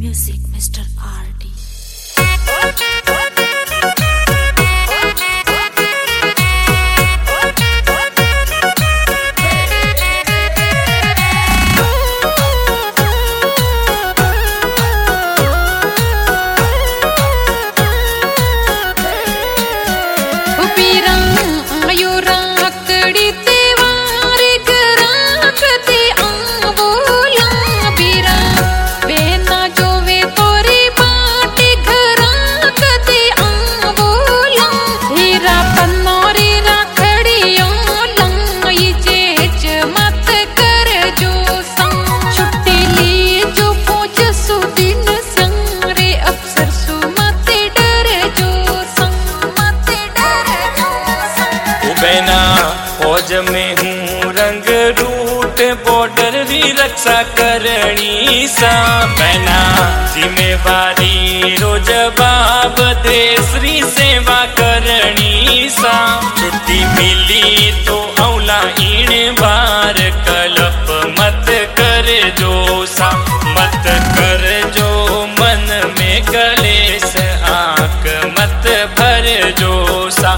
Music, Mr. RD. फौज में हूँ रंग रूट बॉर्डर भी रक्षा करनी सा बहना जिम्मेवारी रोज बाब देश री सेवा करनी सा छुट्टी मिली तो औला इन बार कलप मत कर जो सा मत कर जो मन में कलेश आंख मत भर जो सा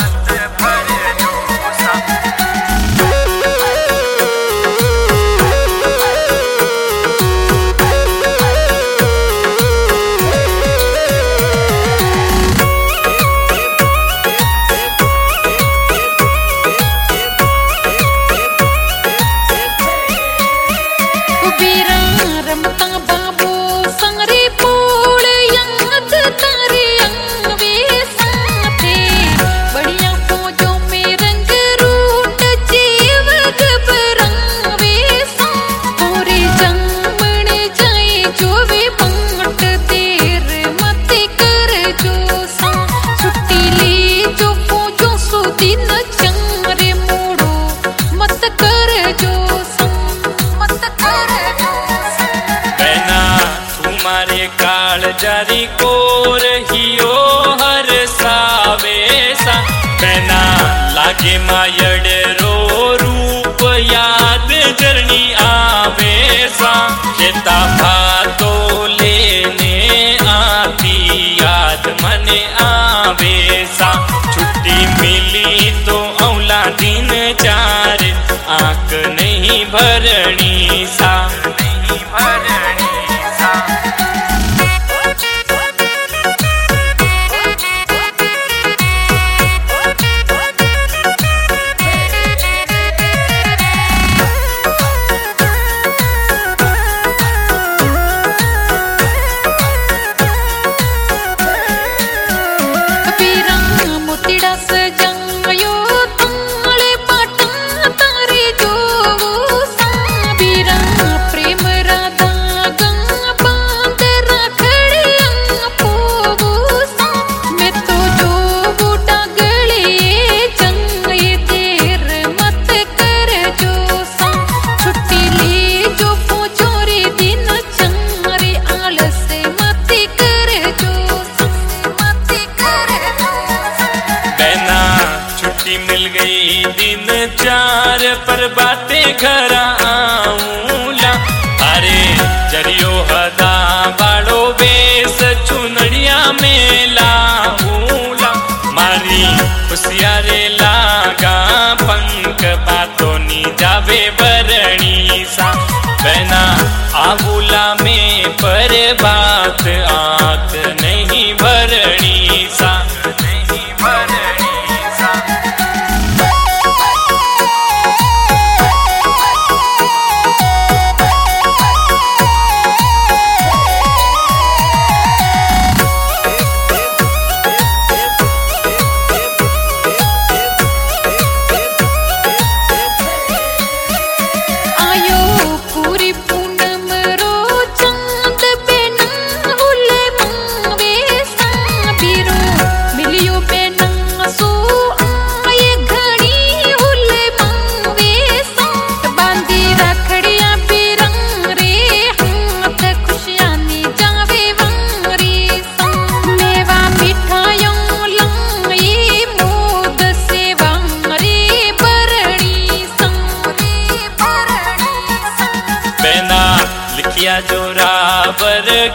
जारी को रहियो हर सावेसा बहना लागे मायड़ रो रूप याद जरनी आवेसा चेता भातो लेने आती याद मने आवेसा छुट्टी मिली तो औला दिन चार आंख नहीं भरनी सा नहीं भरनी सा। मिल गई दिन चार पर बातें घर आऊला अरे जरियो हदा बाड़ो बेस चुनड़िया में लाऊला मारी खुशियारे लागा पंख बातों नी जावे बरणी सा बहना आबूला में पर बात आंख नहीं भरणी सा नहीं भरणी सा। पूरी पूनम रो चांद बिना हुले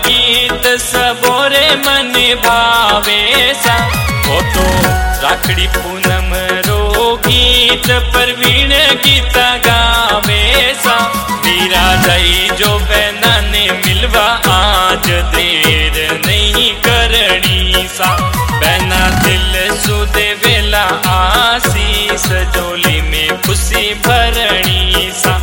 गीत सबोरे मन भावे सा। वो तो राखड़ी पूनम रो गीत परवीण गीता गावे सा। मीरा दई जो बहना ने मिलवा आज देर नहीं करनी सा। बहना दिल सुदे वेला आसीस जोली में खुशी भरणी सा।